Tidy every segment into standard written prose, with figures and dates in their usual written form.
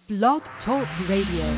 Blog Talk Radio.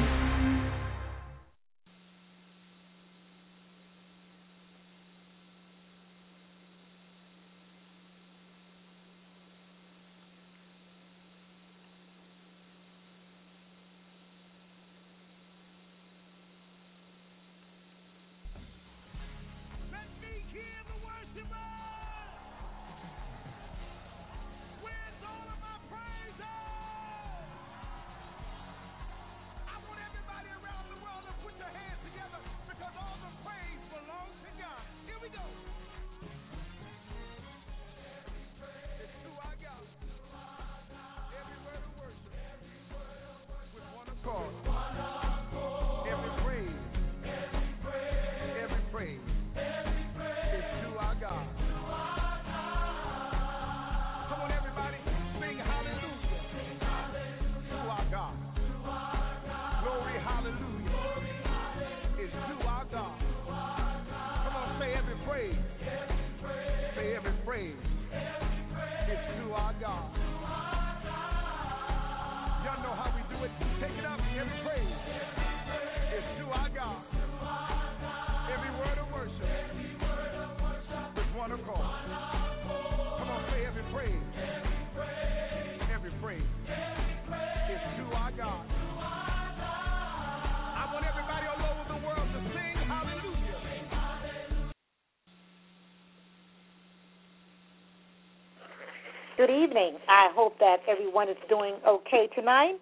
Good evening. I hope that everyone is doing okay tonight.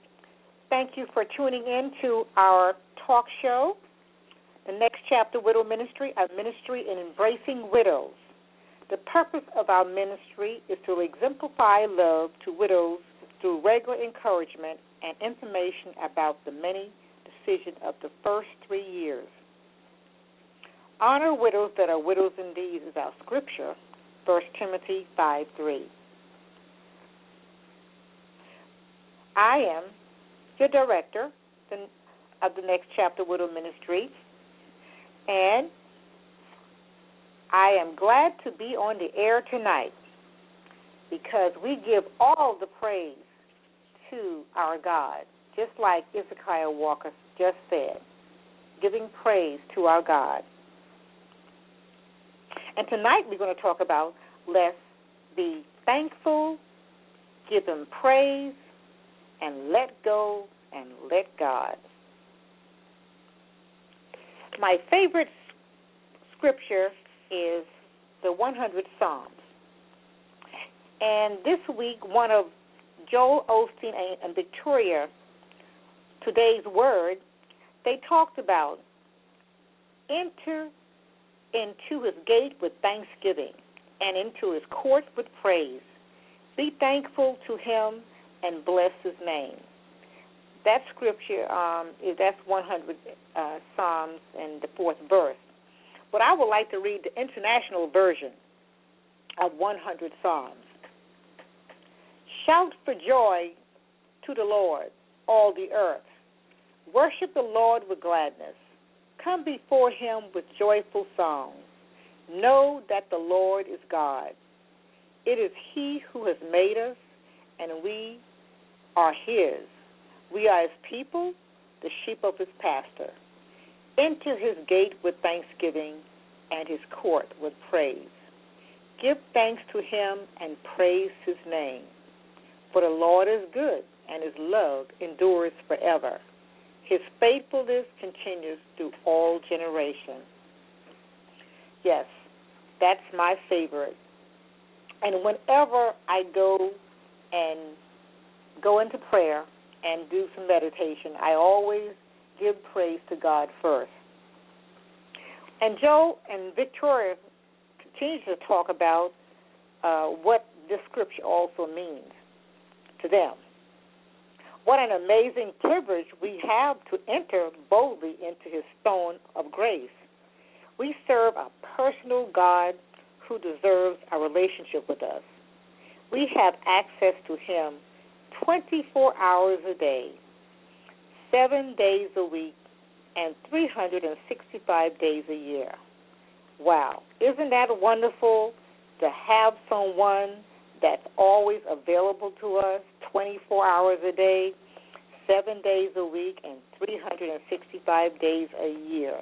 Thank you for tuning in to our talk show, The Next Chapter Widow Ministry, a ministry in embracing widows. The purpose of our ministry is to exemplify love to widows through regular encouragement and information about the many decisions of the first 3 years. Honor widows that are widows indeed is our scripture, 1 Timothy 5:3. I am the director of the Next Chapter Widow Ministry, and I am glad to be on the air tonight because we give all the praise to our God, just like Ezekiel Walker just said, giving praise to our God. And tonight we're going to talk about let's be thankful, give Him praise, and let go and let God. My favorite scripture is the 100 Psalms. And this week, one of Joel Osteen and Victoria, today's word, they talked about enter into His gate with thanksgiving and into His court with praise. Be thankful to Him and bless His name. That scripture, that's 100 Psalms and the 4th verse. But I would like to read the international version of 100 Psalms. Shout for joy to the Lord, all the earth. Worship the Lord with gladness. Come before Him with joyful songs. Know that the Lord is God. It is He who has made us, and we are His. We are His people, the sheep of His pasture. Enter His gate with thanksgiving and His court with praise. Give thanks to Him and praise His name. For the Lord is good, and His love endures forever. His faithfulness continues through all generations. Yes, that's my favorite. And whenever I go into prayer and do some meditation, I always give praise to God first. And Joe and Victoria continue to talk about what this scripture also means to them. What an amazing privilege we have to enter boldly into His throne of grace. We serve a personal God who deserves a relationship with us. We have access to Him 24 hours a day, 7 days a week, and 365 days a year. Wow. Isn't that wonderful to have someone that's always available to us 24 hours a day, 7 days a week and 365 days a year.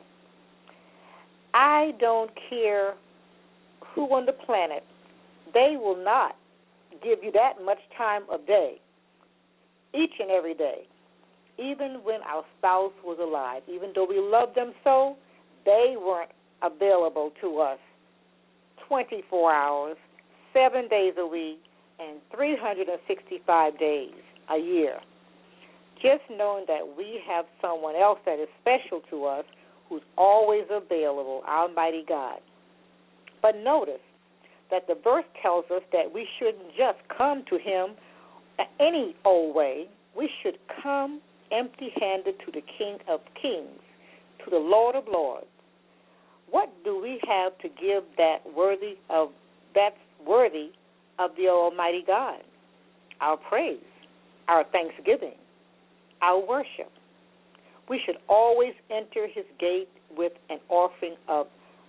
I don't care who on the planet, they will not give you that much time a day, each and every day. Even when our spouse was alive, even though we loved them so, they weren't available to us 24 hours, 7 days a week, and 365 days a year. Just knowing that we have someone else that is special to us who's always available, Almighty God. But notice that the verse tells us that we shouldn't just come to Him any old way. We should come empty-handed to the King of Kings, to the Lord of Lords. What do we have to give that's worthy of the Almighty God? Our praise, our thanksgiving, our worship. We should always enter His gate with an offering of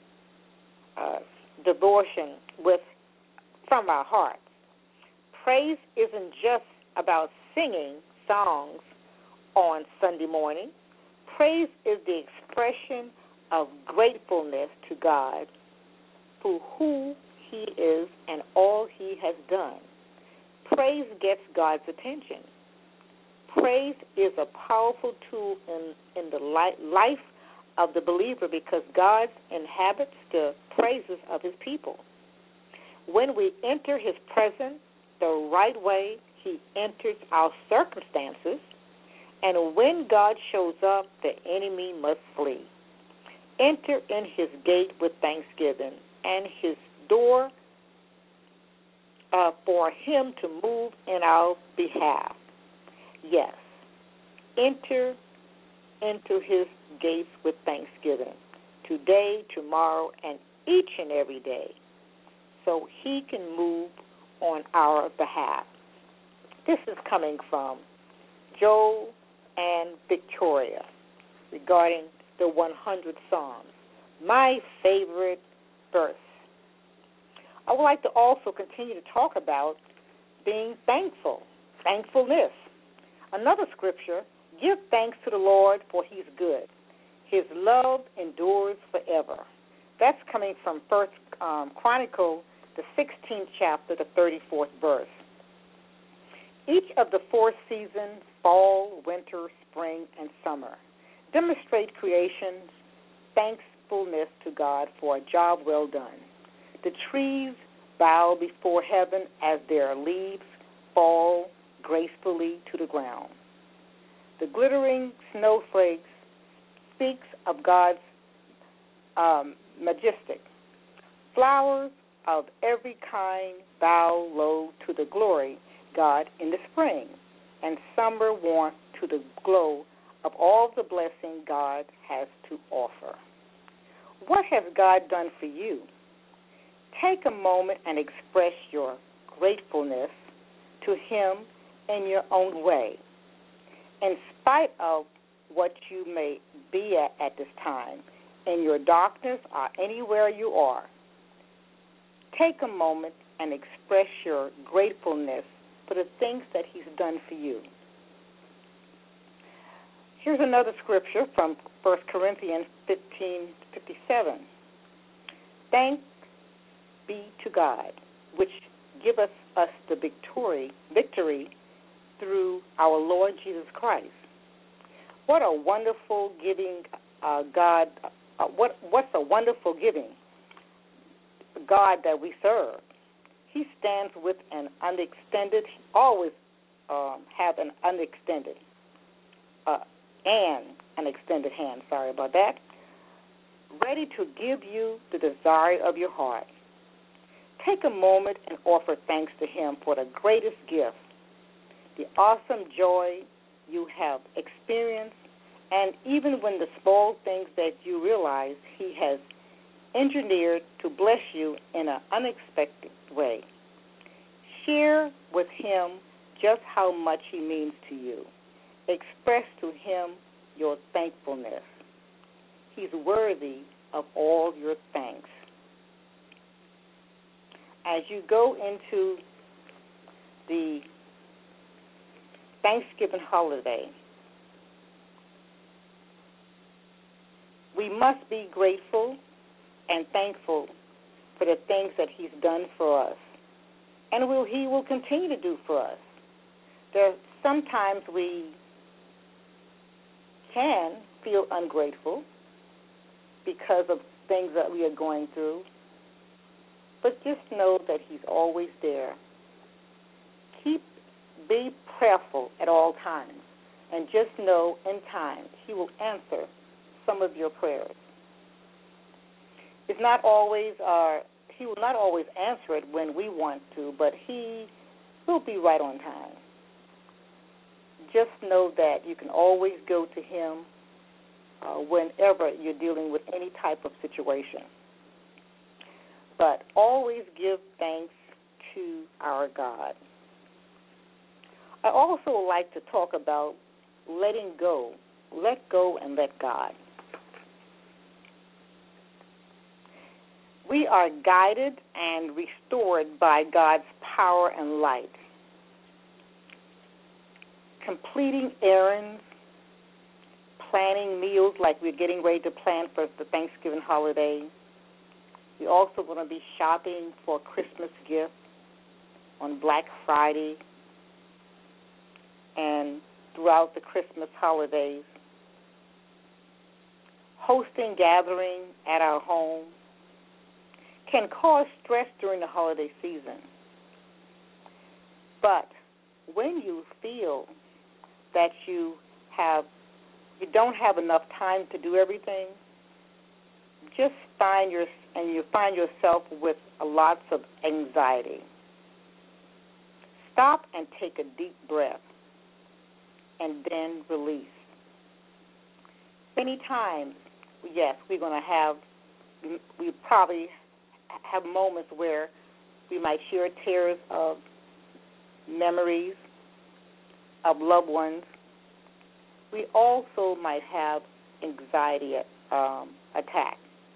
devotion from our hearts. Praise isn't just about singing songs on Sunday morning. Praise is the expression of gratefulness to God for who He is and all He has done. Praise gets God's attention. Praise is a powerful tool in the life of the believer because God inhabits the praises of His people. When we enter His presence the right way, He enters our circumstances, and when God shows up, the enemy must flee. Enter in His gate with thanksgiving and His door for Him to move in our behalf. Yes, enter into His gates with thanksgiving today, tomorrow, and each and every day so He can move on our behalf. This is coming from Joel and Victoria regarding the 100 Psalms, my favorite verse. I would like to also continue to talk about being thankful, thankfulness. Another scripture, give thanks to the Lord for He's good. His love endures forever. That's coming from First Chronicle, the 16th chapter, the 34th verse. Each of the four seasons, fall, winter, spring, and summer, demonstrate creation's thankfulness to God for a job well done. The trees bow before heaven as their leaves fall gracefully to the ground. The glittering snowflakes speaks of God's majestic. Flowers of every kind bow low to the glory God in the spring, and summer warmth to the glow of all the blessing God has to offer. What has God done for you? Take a moment and express your gratefulness to Him in your own way. In spite of what you may be at this time, in your darkness or anywhere you are, take a moment and express your gratefulness for the things that He's done for you. Here's another scripture from 1 Corinthians 15:57. Thanks be to God, which giveth us the victory through our Lord Jesus Christ. What a wonderful giving God! What's a wonderful giving God that we serve? He stands with an unextended, always have an unextended an extended hand. Sorry about that. Ready to give you the desire of your heart. Take a moment and offer thanks to Him for the greatest gift, the awesome joy you have experienced, and even when the small things that you realize He has engineered to bless you in an unexpected way. Share with Him just how much He means to you. Express to Him your thankfulness. He's worthy of all your thanks. As you go into the Thanksgiving holiday, We must be grateful and thankful for the things that he's done for us, and he will continue to do for us. Sometimes we can feel ungrateful because of things that we are going through, but just know that he's always there. Be prayerful at all times, and just know in time he will answer some of your prayers. He will not always answer it when we want to, but he will be right on time. Just know that you can always go to him whenever you're dealing with any type of situation. But always give thanks to our God. I also like to talk about letting go. Let go and let God. We are guided and restored by God's power and light. Completing errands, planning meals like we're getting ready to plan for the Thanksgiving holiday. We're also going to be shopping for Christmas gifts on Black Friday and throughout the Christmas holidays. Hosting gatherings at our home can cause stress during the holiday season. But when you feel that you don't have enough time to do everything, you find yourself with lots of anxiety. Stop and take a deep breath and then release. Many times, yes, we probably have moments where we might share tears of memories of loved ones. We also might have anxiety attacks.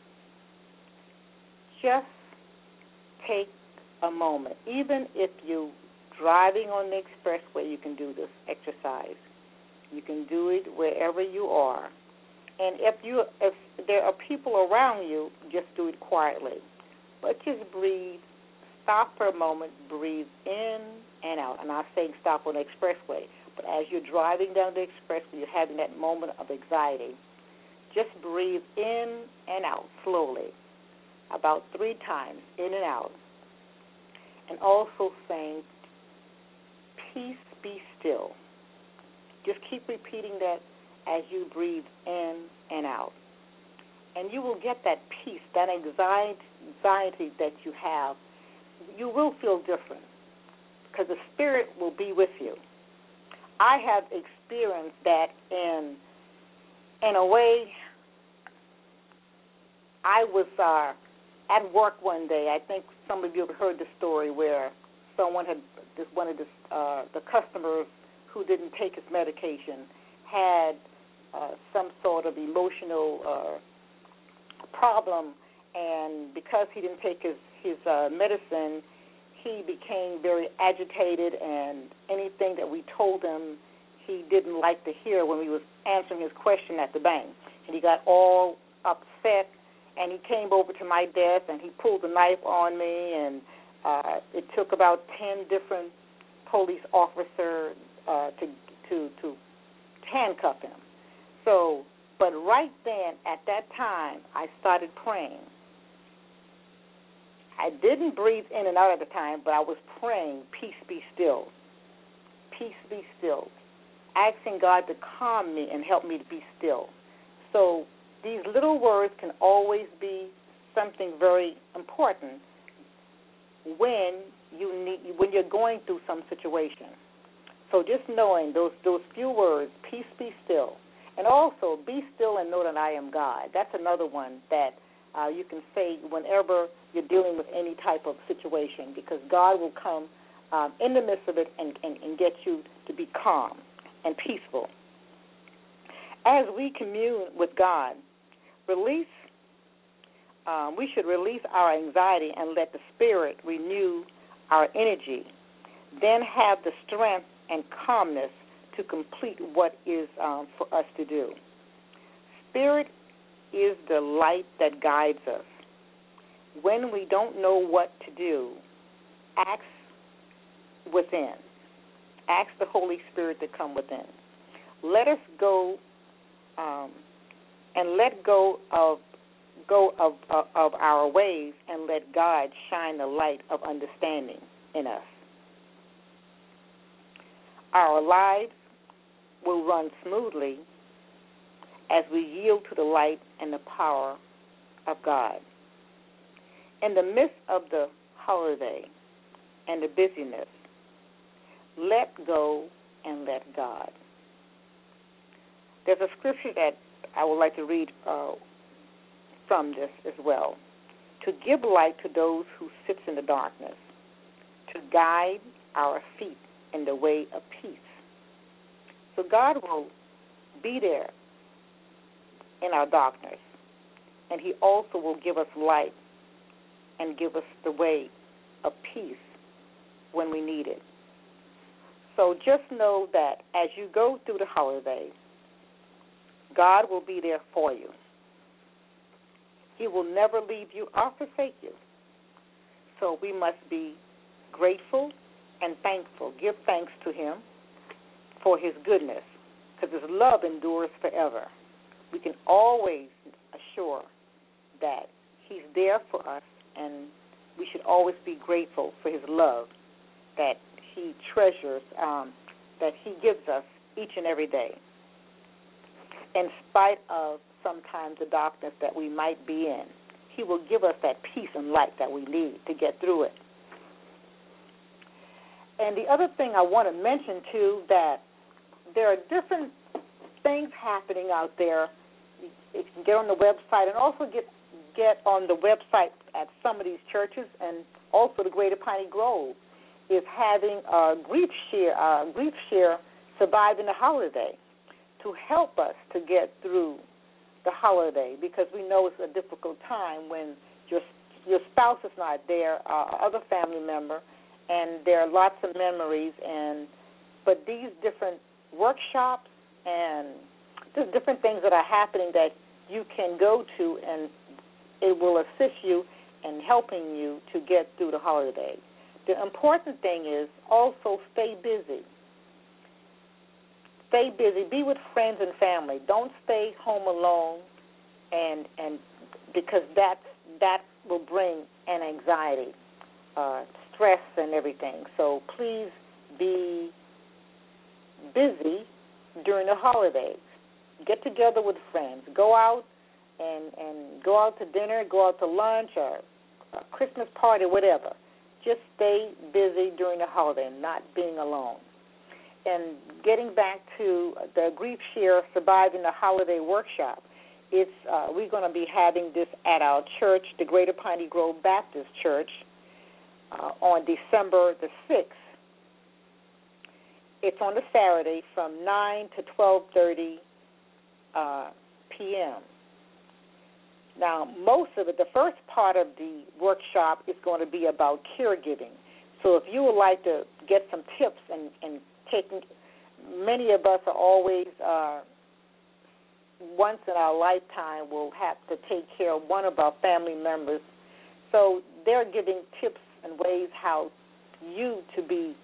Just take a moment. Even if you're driving on the expressway, you can do this exercise. You can do it wherever you are. And if there are people around you, just do it quietly. But just breathe. Stop for a moment. Breathe in and out. I'm not saying stop on the expressway, but as you're driving down the expressway, you're having that moment of anxiety. Just breathe in and out slowly, about 3 times, in and out. And also saying, peace, be still. Just keep repeating that as you breathe in and out. And you will get that peace, that anxiety that you have. You will feel different because the Spirit will be with you. I have experienced that in a way. I was at work one day. I think some of you have heard the story where one of the customers who didn't take his medication had some sort of emotional problem, and because he didn't take his medicine, he became very agitated, and anything that we told him he didn't like to hear when we was answering his question at the bank. And he got all upset, and he came over to my desk, and he pulled a knife on me, and it took about 10 different police officers to handcuff him. So, but right then, at that time, I started praying. I didn't breathe in and out at the time, but I was praying, peace be still. Peace be still. Asking God to calm me and help me to be still. So these little words can always be something very important when you're going through some situation. So just knowing those few words, peace be still. And also, be still and know that I am God. That's another one that you can say whenever you're dealing with any type of situation, because God will come in the midst of it and get you to be calm and peaceful. As we commune with God, we should release our anxiety and let the Spirit renew our energy, then have the strength and calmness to complete what is for us to do. Spirit is the light that guides us. When we don't know what to do, ask within. Ask the Holy Spirit to come within. Let us go and let go of our ways and let God shine the light of understanding in us. Our lives will run smoothly as we yield to the light and the power of God. In the midst of the holiday and the busyness, let go and let God. There's a scripture that I would like to read from this as well. To give light to those who sit in the darkness, to guide our feet in the way of peace. So God will be there in our darkness, and He also will give us light and give us the way of peace when we need it. So just know that as you go through the holidays, God will be there for you. He will never leave you or forsake you. So we must be grateful and thankful. Give thanks to Him for His goodness, because His love endures forever. We can always assure that He's there for us, and we should always be grateful for His love that He treasures, that He gives us each and every day, in spite of sometimes the darkness that we might be in. He will give us that peace and light that we need to get through it. And the other thing I want to mention, too, that there are different things happening out there. You can get on the website and also get on the website at some of these churches, and also the Greater Piney Grove is having a grief share surviving the holiday to help us to get through the holiday, because we know it's a difficult time when your spouse is not there, other family member, and there are lots of memories. But these different workshops and just different things that are happening that you can go to, and it will assist you in helping you to get through the holiday. The important thing is also stay busy. Stay busy. Be with friends and family. Don't stay home alone, and because that will bring an anxiety, stress, and everything. So please be busy during the holidays. Get together with friends. Go out and go out to dinner, go out to lunch or a Christmas party, whatever. Just stay busy during the holiday, not being alone. And getting back to the Grief Share Surviving the Holiday Workshop, we're going to be having this at our church, the Greater Piney Grove Baptist Church, on December the 6th. It's on a Saturday from 9 to 12:30 p.m. Now, most of it, the first part of the workshop is going to be about caregiving. So if you would like to get some tips and taking, many of us are always, once in our lifetime, will have to take care of one of our family members. So they're giving tips and ways how you to be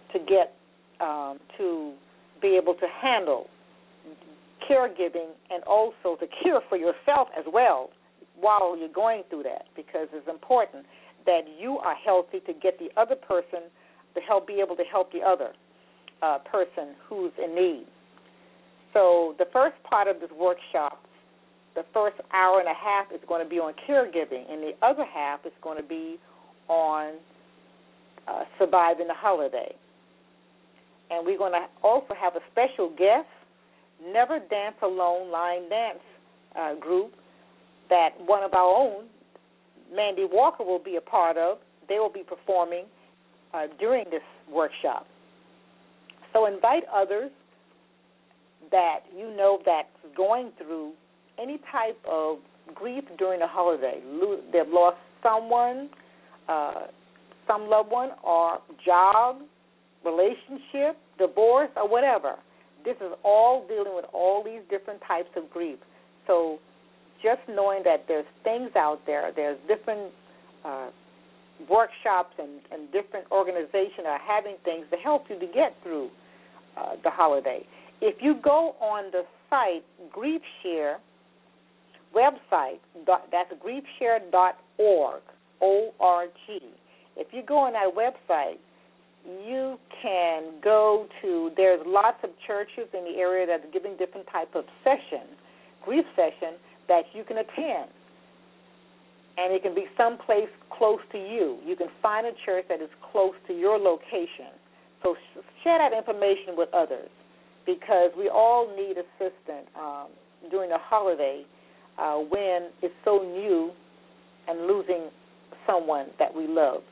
able to handle caregiving and also to care for yourself as well while you're going through that, because it's important that you are healthy to get the other person to be able to help the other person who's in need. So the first part of this workshop, the first hour and a half is going to be on caregiving, and the other half is going to be on surviving the holiday. And we're going to also have a special guest, Never Dance Alone line dance group that one of our own, Mandy Walker, will be a part of. They will be performing during this workshop. So invite others that you know that's going through any type of grief during the holiday. They've lost someone, some loved one, or job, relationship, divorce, or whatever. This is all dealing with all these different types of grief. So just knowing that there's things out there, there's different workshops and different organizations are having things to help you to get through the holiday. If you go on the site, GriefShare website, that's griefshare.org, O-R-G. If you go on that website, you can go to, there's lots of churches in the area that are giving different type of sessions, grief session, that you can attend. And it can be someplace close to you. You can find a church that is close to your location. So share that information with others, because we all need assistance during the holiday when it's so new and losing someone that we love.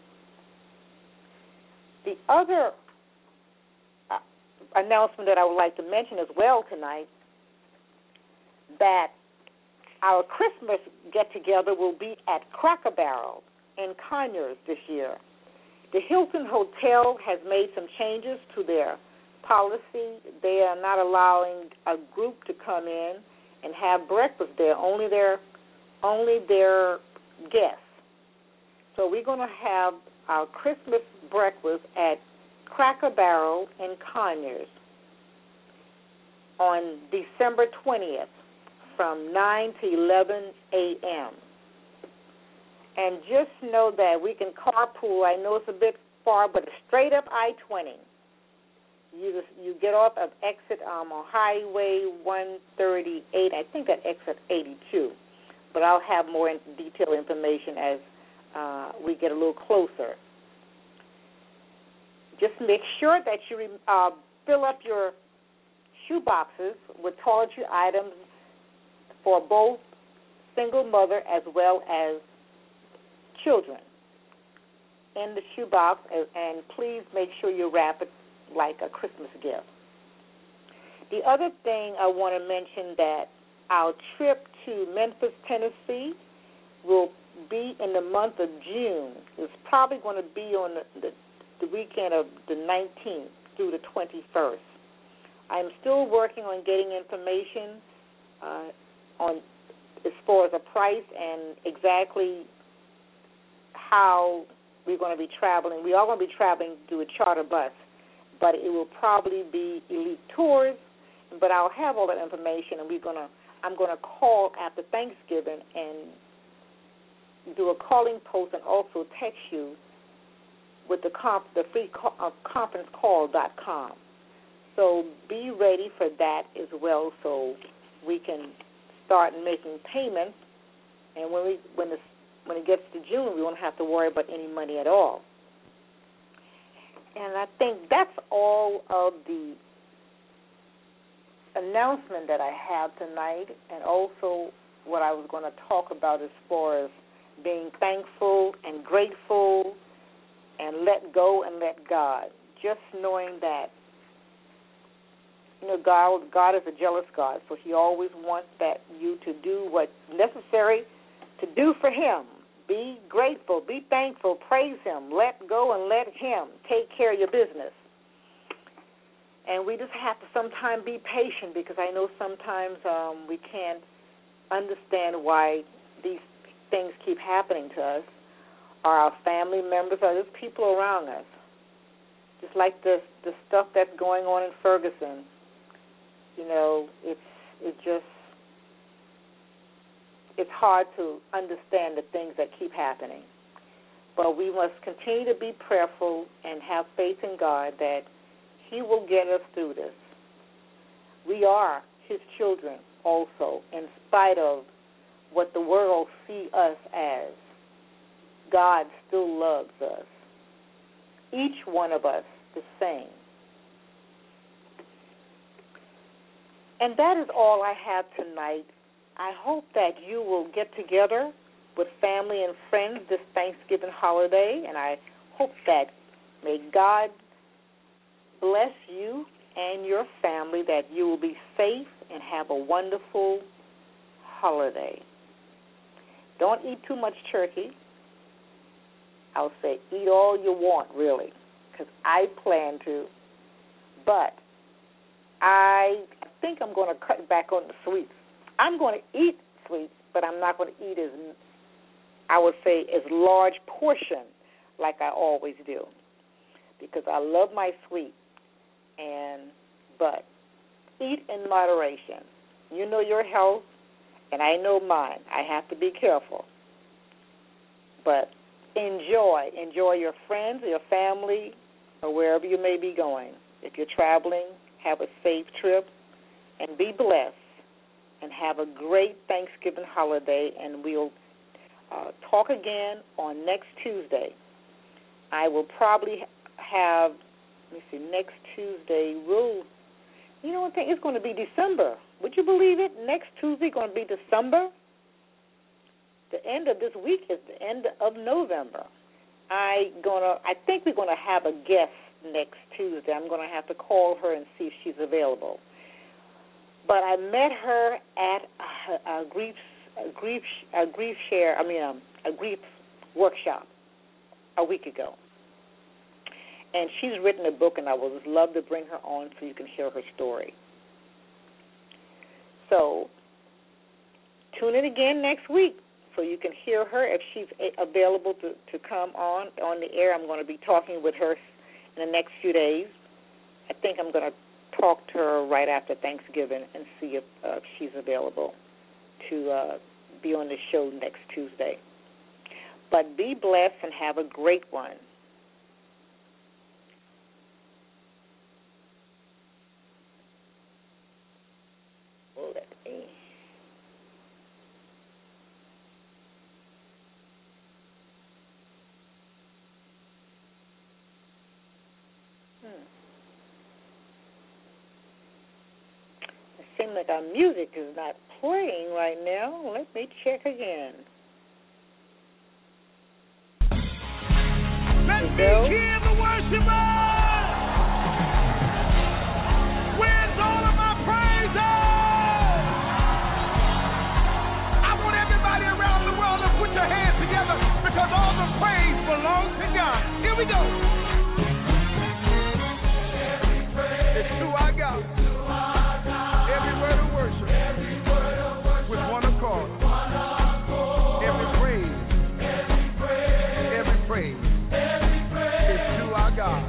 The other announcement that I would like to mention as well tonight, that our Christmas get-together will be at Cracker Barrel in Conyers this year. The Hilton Hotel has made some changes to their policy. They are not allowing a group to come in and have breakfast there, only their guests. So we're going to have our Christmas breakfast at Cracker Barrel in Conyers on December 20th from 9 to 11 a.m. And just know that we can carpool. I know it's a bit far, but it's straight up I-20. You get off of exit on Highway 138. I think that exit 82. But I'll have more detailed information as we get a little closer. Just make sure that you fill up your shoe boxes with toiletry items for both single mother as well as children in the shoebox, and please make sure you wrap it like a Christmas gift. The other thing I want to mention, that our trip to Memphis, Tennessee will be in the month of June. It's probably going to be on the weekend of the 19th through the 21st. I'm still working on getting information on as far as a price and exactly how we're going to be traveling. We are going to be traveling through a charter bus, but it will probably be Elite Tours. But I'll have all that information, and I'm going to call after Thanksgiving and do a calling post and also text you with the free conferencecall.com. So be ready for that as well, so we can start making payments. And when it gets to June, we won't have to worry about any money at all. And I think that's all of the announcement that I have tonight, and also what I was going to talk about as far as being thankful and grateful and let go and let God. Just knowing that, God is a jealous God, so he always wants you to do what's necessary to do for him. Be grateful, be thankful, praise him, let go and let him take care of your business. And we just have to sometimes be patient, because I know sometimes we can't understand why these things keep happening to us, or our family members, or just people around us. Just like the stuff that's going on in Ferguson. It's hard to understand the things that keep happening. But we must continue to be prayerful and have faith in God that he will get us through this. We are his children also, in spite of what the world see us as. God still loves us. Each one of us the same. And that is all I have tonight. I hope that you will get together with family and friends this Thanksgiving holiday, and I hope that may God bless you and your family, that you will be safe and have a wonderful holiday. Don't eat too much turkey. I'll say eat all you want, really, because I plan to. But I think I'm going to cut back on the sweets. I'm going to eat sweets, but I'm not going to eat I would say, as large portion like I always do, because I love my sweet. But eat in moderation. You know your health, and I know mine. I have to be careful. But enjoy your friends, your family, or wherever you may be going. If you're traveling, have a safe trip, and be blessed, and have a great Thanksgiving holiday, and we'll talk again on next Tuesday. I will probably have, next Tuesday, I think it's going to be December. Would you believe it? Next Tuesday going to be December. The end of this week is the end of November. I think we're going to have a guest next Tuesday. I'm going to have to call her and see if she's available. But I met her at a grief workshop a week ago. And she's written a book, and I would love to bring her on so you can hear her story. So tune in again next week so you can hear her if she's available to come on the air. I'm going to be talking with her in the next few days. I think I'm going to talk to her right after Thanksgiving and see if she's available to be on the show next Tuesday. But be blessed and have a great one. It seems like our music is not playing right now. Let me check again. Let me hear the worshiper. Where's all of my praises? I want everybody around the world to put your hands together because all the praise belongs to God. Here we go. It's who I got. Every word of worship. With one accord. Every praise. Every praise. It's who I got.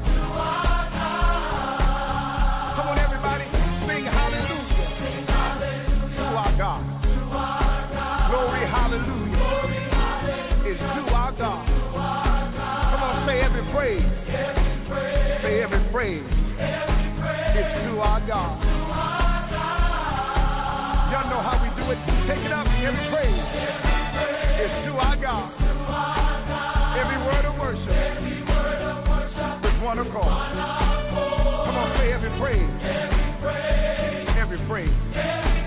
Come on, everybody. Sing hallelujah. To our God. Glory, hallelujah. It's to our God. Come on, say every praise. Say every praise. It's to our God. Y'all know how we do it. Take it up. Every praise. It's to our God. Every word of worship. With one accord. Come on, say every praise. Every praise.